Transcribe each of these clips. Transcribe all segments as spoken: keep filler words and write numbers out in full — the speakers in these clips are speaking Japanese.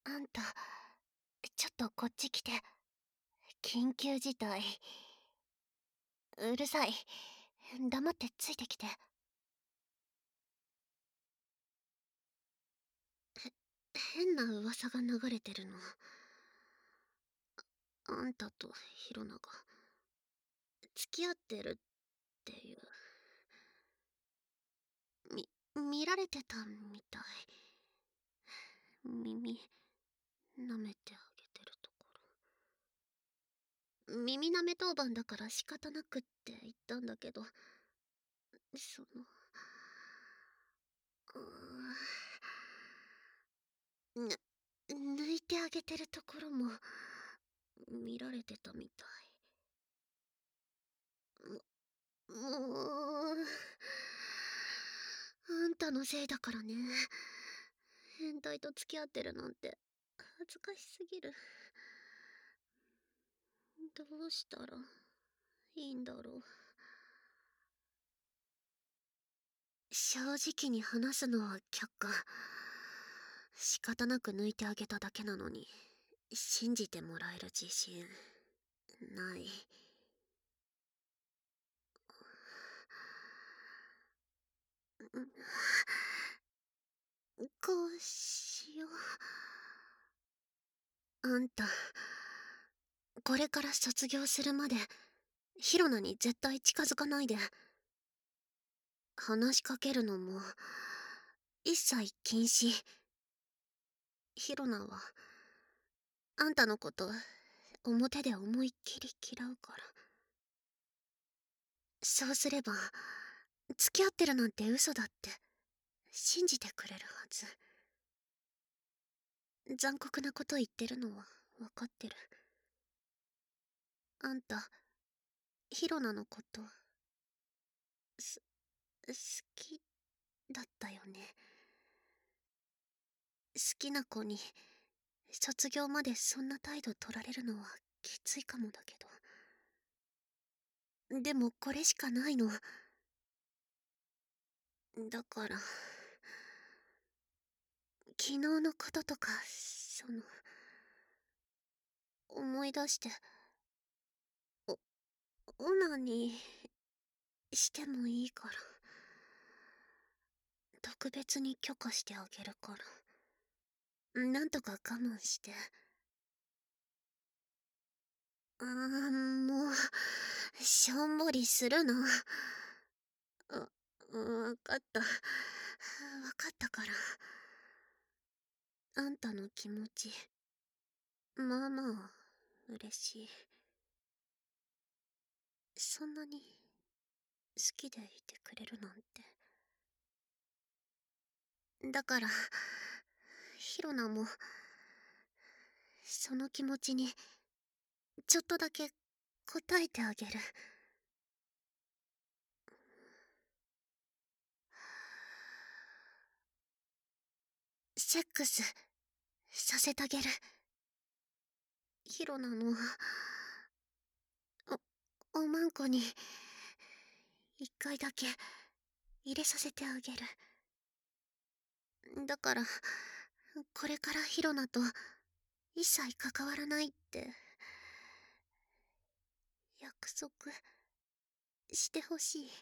あんた、ちょっとこっち来て。緊急事態。うるさい。黙ってついてきて。へ、変な噂が流れてるの。あんたとヒロナが付き合ってるっていう。み、見られてたみたい。耳、舐めてあげてるところ。耳舐め当番だから仕方なくって言ったんだけど、その、うーん、ぬ、抜いてあげてるところも見られてたみたい。も、もう、あんたのせいだからね。変態と付き合ってるなんて恥ずかしすぎる。どうしたらいいんだろう。正直に話すのは却下。仕方なく抜いてあげただけなのに、信じてもらえる自信ない。こうしよう。あんた、これから卒業するまでヒロナに絶対近づかないで。話しかけるのも一切禁止。ヒロナはあんたのこと表で思いっきり嫌うから。そうすれば付き合ってるなんて嘘だって信じてくれるはず。残酷なこと言ってるのは分かってる。あんたヒロナのことす好きだったよね。好きな子に卒業までそんな態度取られるのはきついかもだけど。でもこれしかないの。だから、昨日のこととか、その、思い出して、お、オナにしてもいいから。特別に許可してあげるから。なんとか我慢して。あー、もう、しょんぼりするな。あ、わかった。わかったから。あんたの気持ち、まあまあ、嬉しい。そんなに、好きでいてくれるなんて。だから、ヒロナも、その気持ちに、ちょっとだけ応えてあげる。セックス、させてあげる。ヒロナの、お、おまんこに、一回だけ、入れさせてあげる。だから、これからヒロナと、一切関わらないって、約束、してほしい。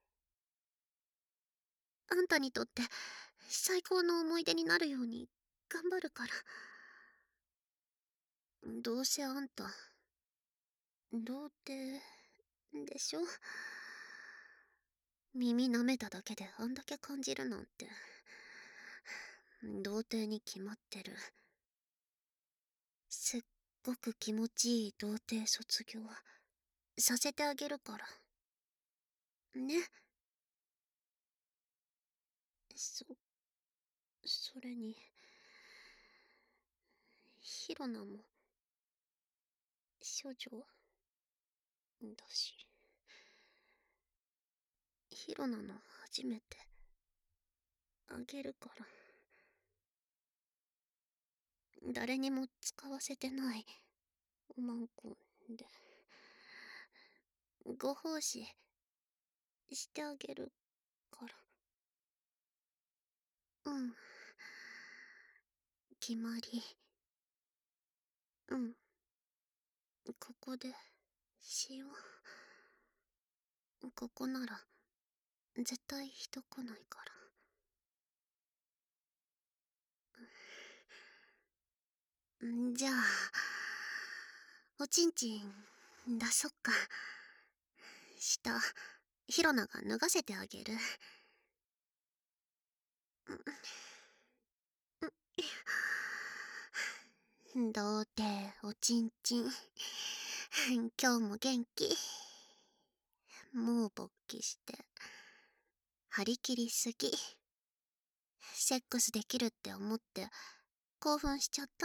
あんたにとって最高の思い出になるように頑張るから。どうせあんた童貞でしょ。耳舐めただけであんだけ感じるなんて童貞に決まってる。すっごく気持ちいい童貞卒業させてあげるからね。そそれにヒロナも処女だし、ヒロナの初めてあげるから。誰にも使わせてないおまんこでご奉仕してあげるから。うん、決まり。 うん。ここでしよう。ここなら絶対人来ないから。んじゃあ、おちんちん出そっか。下、ヒロナが脱がせてあげる。どうておちんちん今日も元気。もう勃起して張り切りすぎ。セックスできるって思って興奮しちゃった。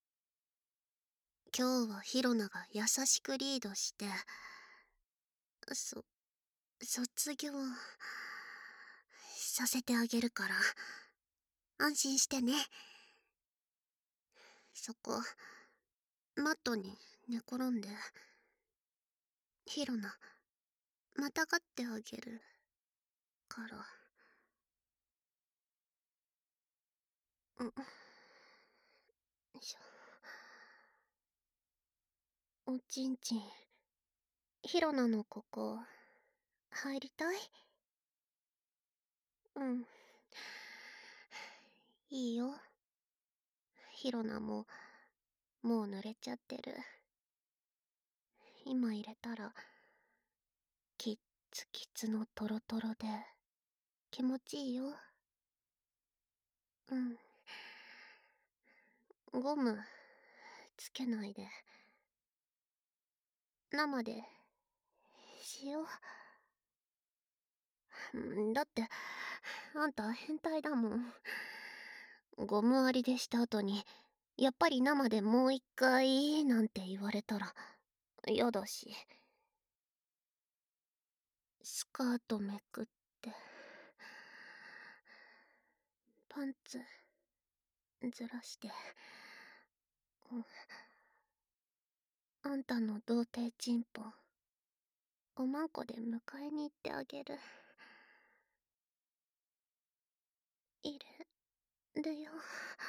今日はヒロナが優しくリードしてそ卒業させてあげるから安心してね。そこマットに寝転んでヒロナまたがってあげるから。うん。よいしょ。おちんちんヒロナのここ入りたい？うん。いいよ。ヒロナももう濡れちゃってる。今入れたらキッツキツのトロトロで気持ちいいよ。うん。ゴムつけないで生でしよう。んだってあんた変態だもん。ゴムありでした後にやっぱり生でもう一回なんて言われたらやだし。スカートめくってパンツずらして、うん、あんたの童貞チンポおまんこで迎えに行ってあげる。入れるよ。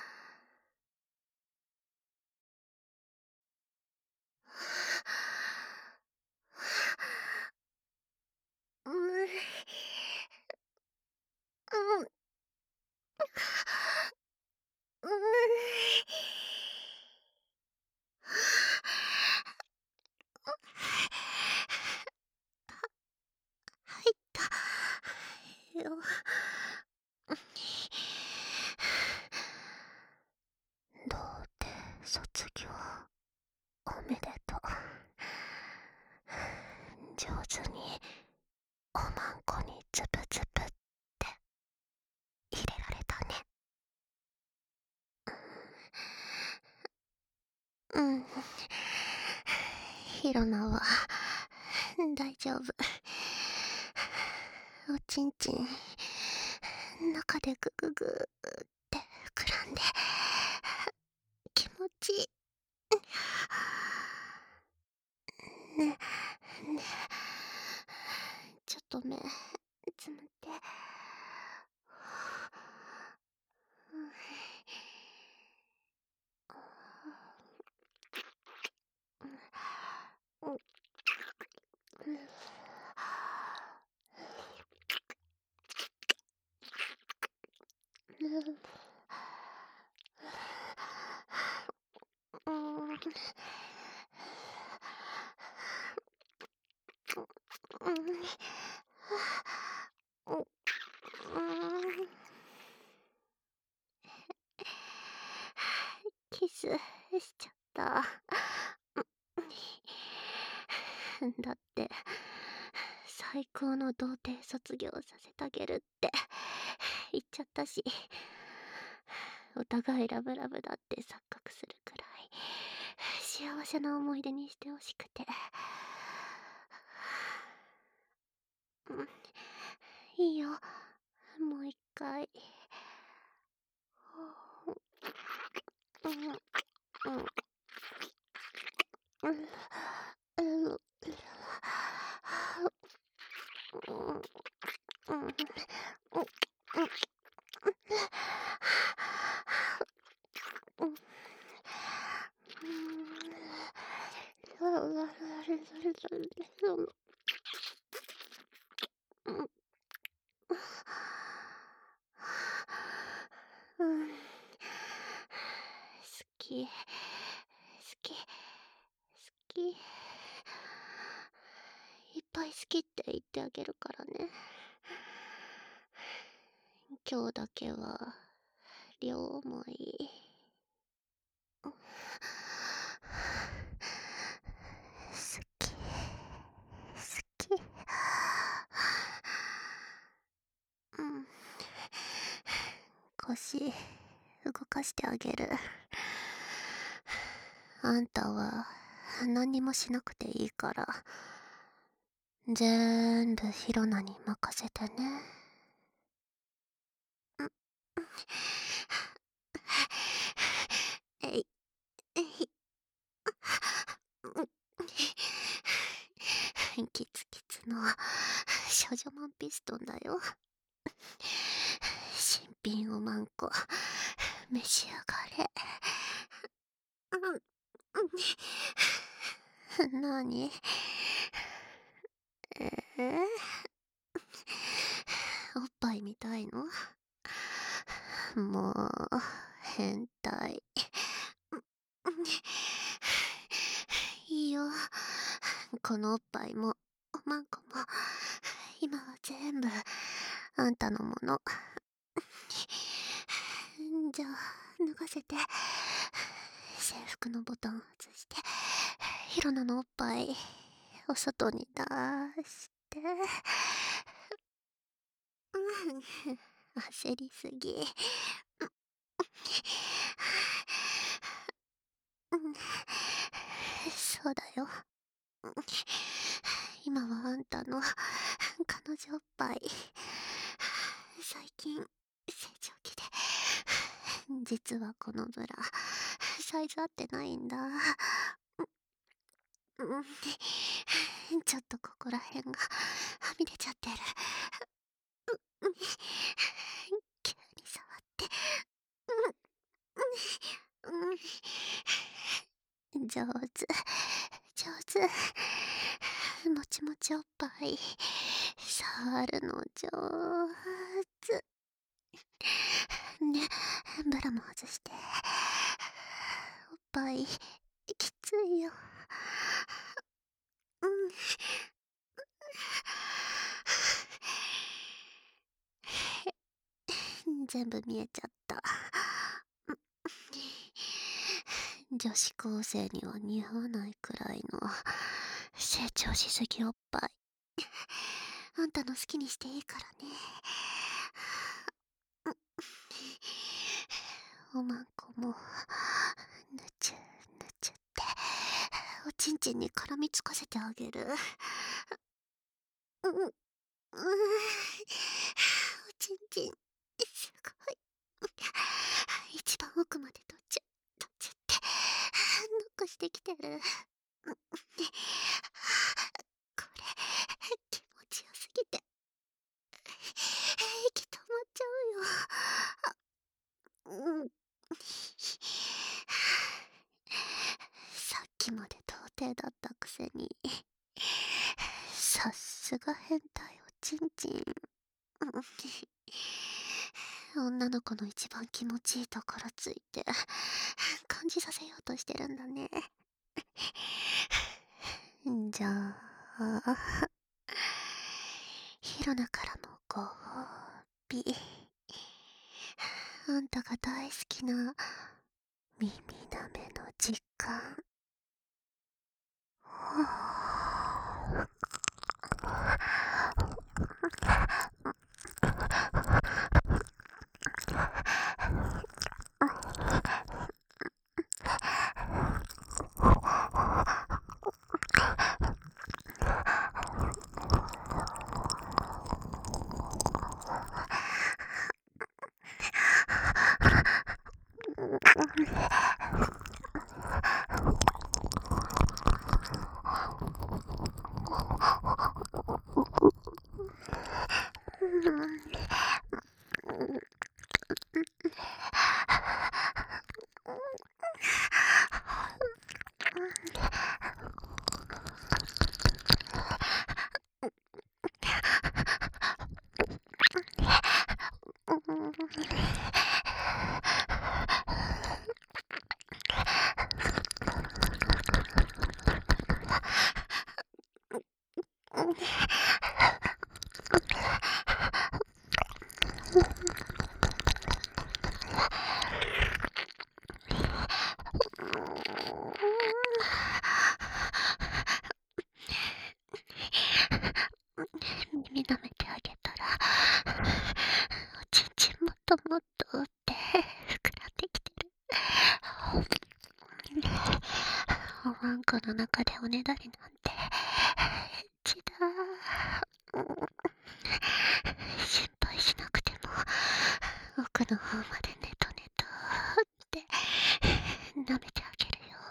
うんうんうん入ったよ。童貞卒業おめでとう。上手におまんこにズブズブって入れられたね。うん。ヒロナは大丈夫。おちんちん中でグググって膨らんで気持ちいい。ねねちょっと目つむって。キスしちゃった。だって最高の童貞卒業させてあげるって言っちゃったし、お互いラブラブだって錯覚するくらい幸せな思い出にしてほしくて。うん、いいよ、もう一回。うんうんうんうんうん、好き、好き、好き、いっぱい好きって言ってあげるからね。今日だけは両思い。好き、好き。うん、腰動かしてあげる。あんたは何にもしなくていいから、ぜーんぶヒロナに任せてね。えい、えい、キツキツの少女マンピストンだよ。新品おまんこ召し上がれ。なに、えー、おっぱい見たいの？もう変態。いいよ、このおっぱいもおまんこも今は全部あんたのもの。じゃあ脱がせて、制服のボタン外して、ヒロナのおっぱいお外に出して。うん、焦りすぎ。うん、そうだよ。今はあんたの彼女おっぱい。最近成長期で、実はこのブラサイズ合ってないんだ。うん、ちょっとここらへんがはみ出ちゃってる。急に触って。うん、上手、上手。もちもちおっぱい触るの上手ね。ブラも外して。おっぱいきついよ。うん、全部見えちゃった。女子高生には似合わないくらいの成長しすぎおっぱい。あんたの好きにしていいからね。おまんこもぬちゅぬちゅっておちんちんに絡みつかせてあげる。うん、うん、おちんちんすごい。一番奥まで取っちゃ取っちゃってノックしてきてる。これ気持ちよすぎて息止まっちゃうよ。うん、さっきまで童貞だったくせに、さっすが変態おちんちん。女の子の一番気持ちいいところついて感じさせようとしてるんだね。じゃあヒロナからもご褒美。あんたが大好きな耳なめの時間。 おまんこの中でおねだりなんてちだ。心配しなくても奥の方までネトネトって舐めてあげるよ。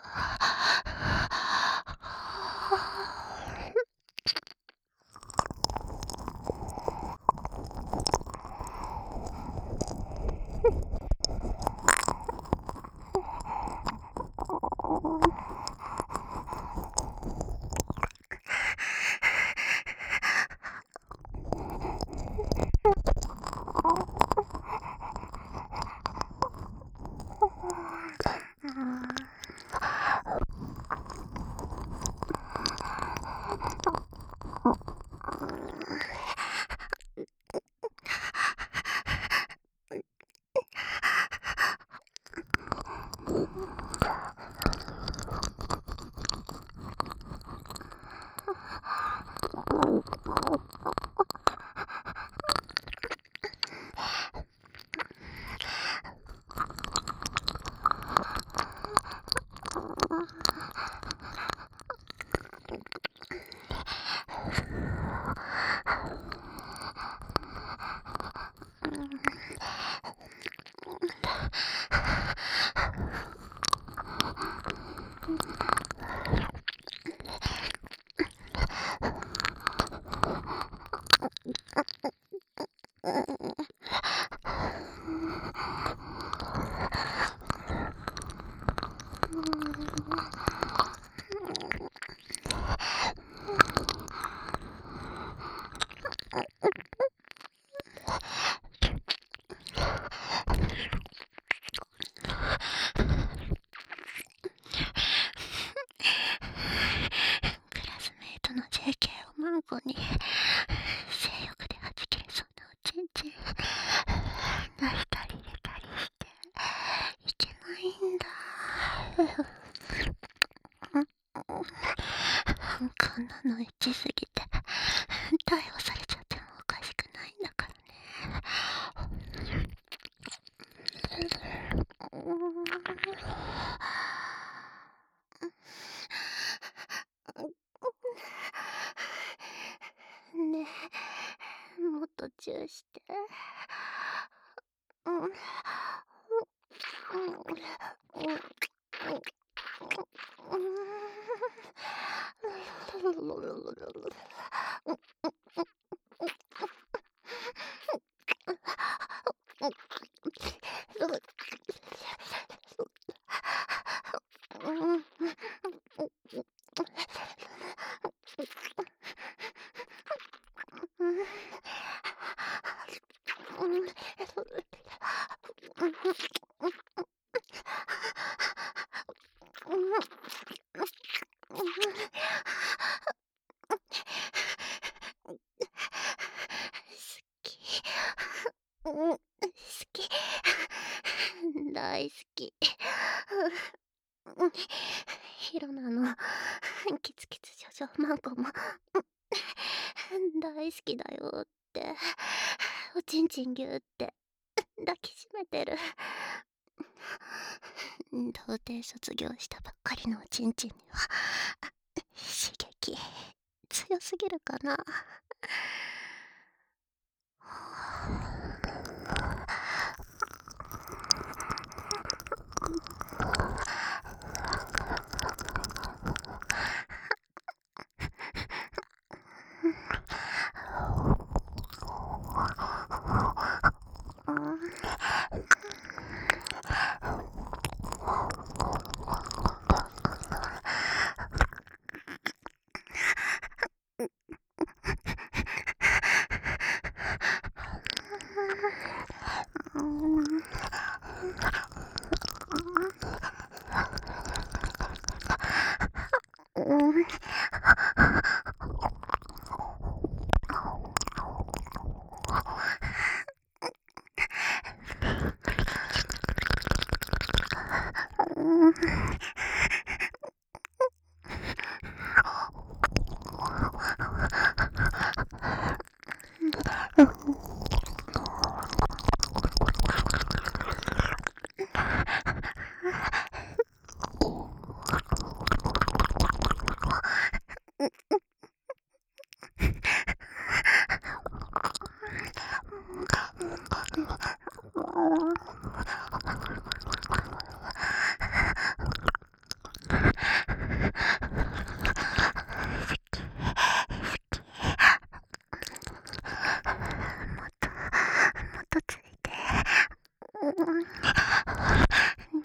クラスメイトの ジェーケー をマンコに性欲ではじけそうなおちんちん出したり入れたりしていけないんだ。こんなのエッチすぎて逮捕されちゃってもおかしくないんだからね。ねえ、もっとチューして。うん。好き。大好き。ヒロナのキツキツジョジョマンコも大好きだよっておちんちんぎゅーって抱きしめてる。童貞卒業したばっかりのおちんちんには刺激強すぎるかな。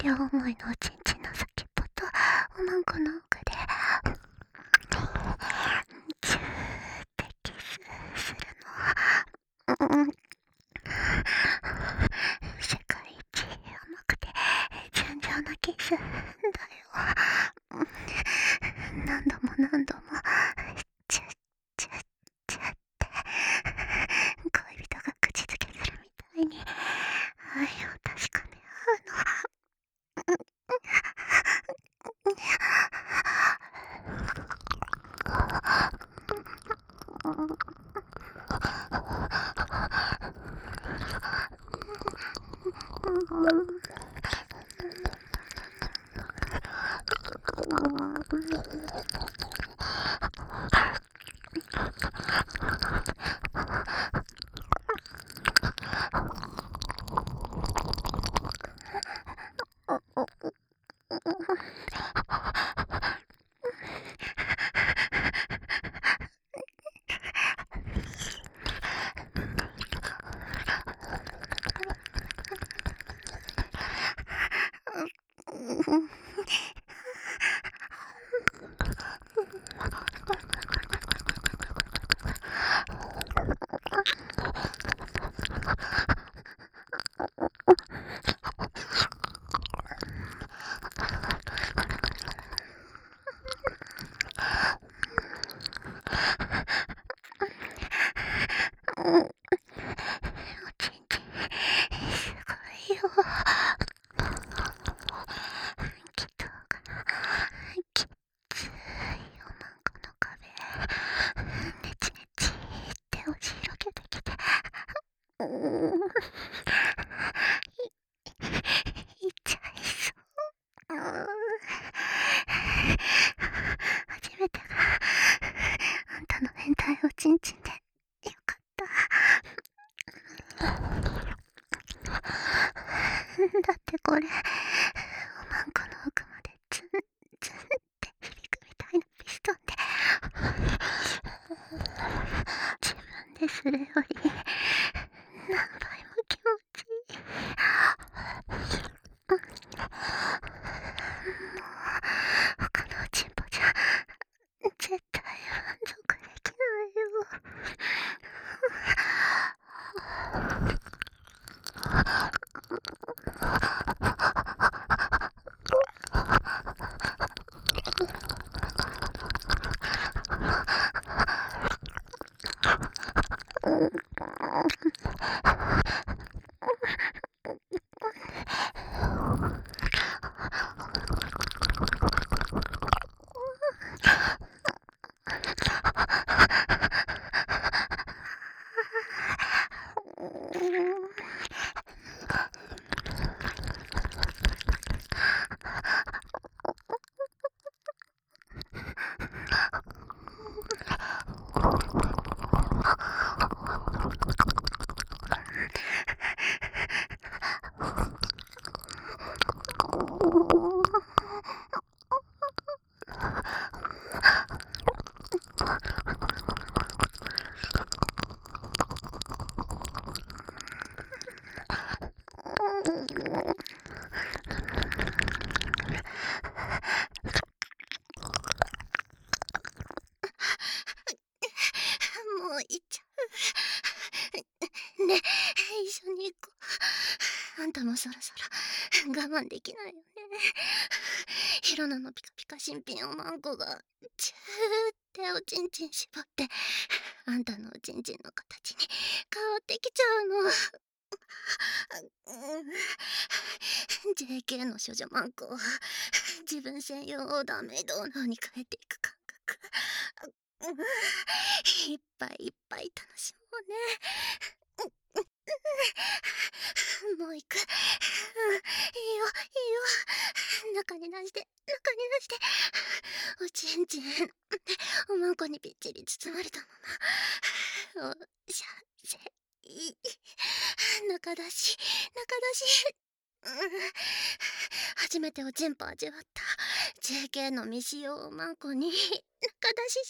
両思いのおちんちんの先っぽとおまんこの奥でチューってキスするの。うん、世界一甘くて純情なキスだよ。何度も何度もチュッチュッチュッって恋人が口づけするみたいに愛を確かめ合うの。初めてがあんたの変態おちんちんでよかった。だってこれおまんこの奥までツンツンって響くみたいなピストンで自分でするより何倍も気持ちいい。もう他のおちんぽじゃ絶対満足できないよ。もう行っちゃう。ね、一緒に行こう。あんたもそろそろ我慢できないよね。ヒロナのピカピカ新品おまんこがチューっておちんちん絞ってあんたのおちんちんの形に変わってきちゃうの。ジェーケー の処女マンコを自分専用オーダーメイドオーナーに変えていく感覚。いっぱいいっぱい楽しもうね。もう行く。いいよいいよ。中に出して中に出しておちんちんおまんこにぴっちり包まれたままおしゃせい中出し中出し、うん、初めておちんぽ味わった ジェーケー の未使用おまんこに中出し射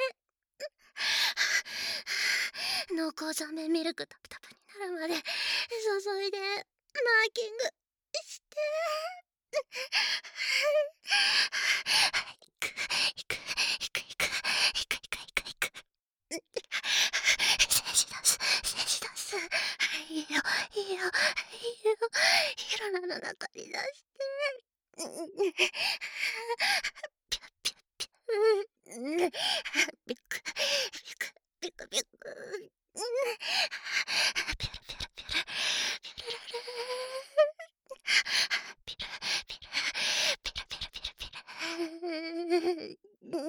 精濃厚ザメミルクタプタプになるまで注いでマーキングしてく、いく、いく、いく、いく、いく、いく、いく。静止出す、静止出す。いいよ、いいよ、いいよ。ヒロナの中に出して。ピュッピュッピュッ。ピク、ピク、ピク、ピク。ピュルピュルピュル。ピュルルル。ピュルピュル。ピュルピュルピュルピュル。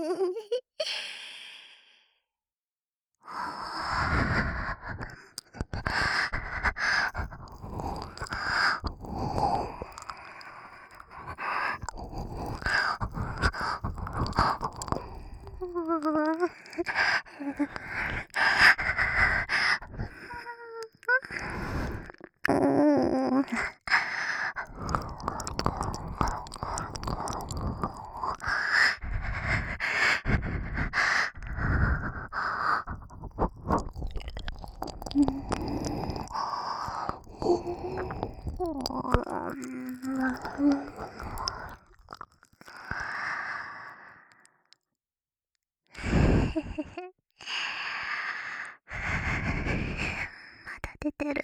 まだ出てる。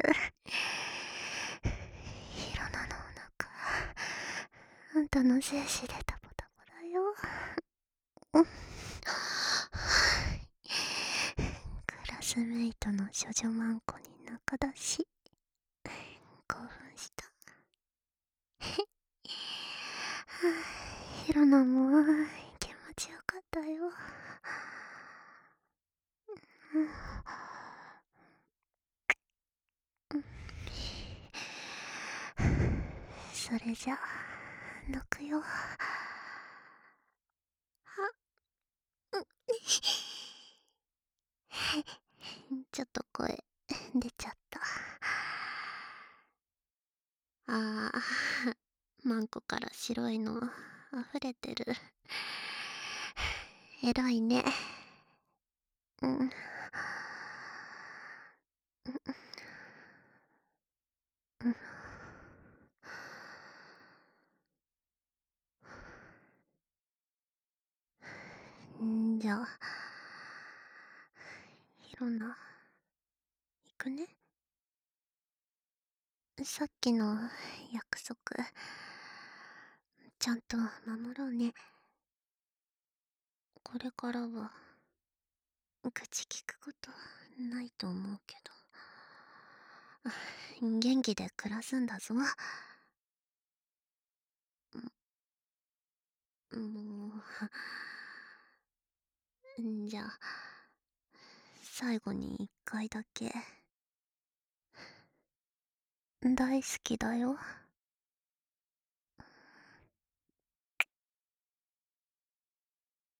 ヒロナのお腹、あんたの精子でタポタポだよ。クラスメイトの処女マンコに仲だし、興奮した。ヒロナも気持ちよかったよ。それじゃ泣くよ。ちょっと声出ちゃった。ああ、マンコから白いの溢れてる。えらいね。うん。んじゃあ、ヒロナ、行くね。さっきの約束、ちゃんと守ろうね。これからは、口聞くことないと思うけど、元気で暮らすんだぞ。もう、んじゃあ、最後に一回だけ。大好きだよ。